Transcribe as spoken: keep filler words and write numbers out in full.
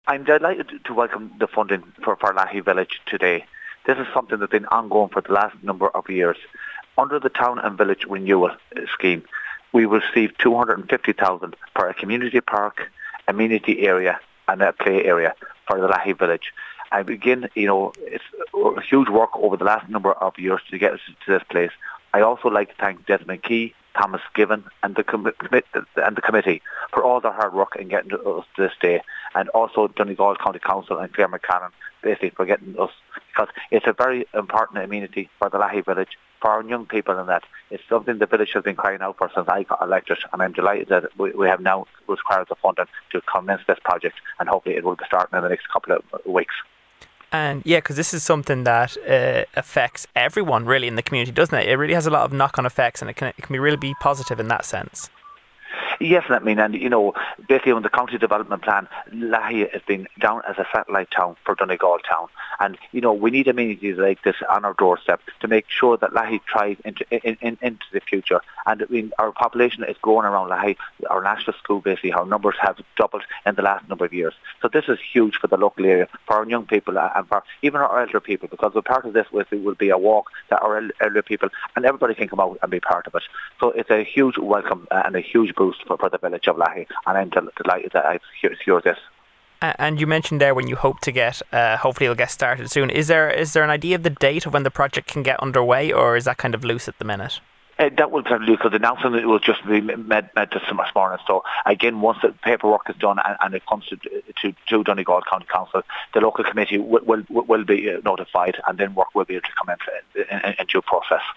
I'm delighted to welcome the funding for, for Lahey Village today. This is something that's been ongoing for the last number of years. Under the Town and Village Renewal Scheme, we will receive two hundred fifty thousand dollars for a community park, amenity area and a play area for the Lahey Village. And again, you know, it's huge work over the last number of years to get us to this place. I also like to thank Desmond Key, Thomas Given and the, com- and the committee for all their hard work in getting us to this day, and also Donegal County Council and Claire McCannon basically for getting us, because it's a very important amenity for the Lahey Village, for our young people, and that it's something the village has been crying out for since I got elected, and I'm delighted that we, we have now required the funding to commence this project, and hopefully it will be starting in the next couple of weeks. And yeah, because this is something that uh, affects everyone really in the community, doesn't it? It really has a lot of knock-on effects, and it can it can be really be positive in that sense. Yes, I mean, and you know, basically on the county development plan, Lahey has been down as a satellite town for Donegal town, and you know, we need amenities like this on our doorstep to make sure that Lahey thrives into in, in, into the future. And I mean, our population is growing around Lahey. Our national school, basically, our numbers have doubled in the last number of years. So this is huge for the local area, for our young people, and for even our elder people, because a part of this will be a walk that our elder people and everybody can come out and be part of it. So it's a huge welcome and a huge boost for, for the village of Lahey, and I'm delighted that I've secured this. And you mentioned there when you hope to get, uh, hopefully it'll get started soon. Is there is there an idea of the date of when the project can get underway, or is that kind of loose at the minute? Uh, that will probably, because the announcement will just be made, made this morning. So again, once the paperwork is done and, and it comes to, to to Donegal County Council, the local committee will will, will be notified, and then work will be able to commence in, in, in due process.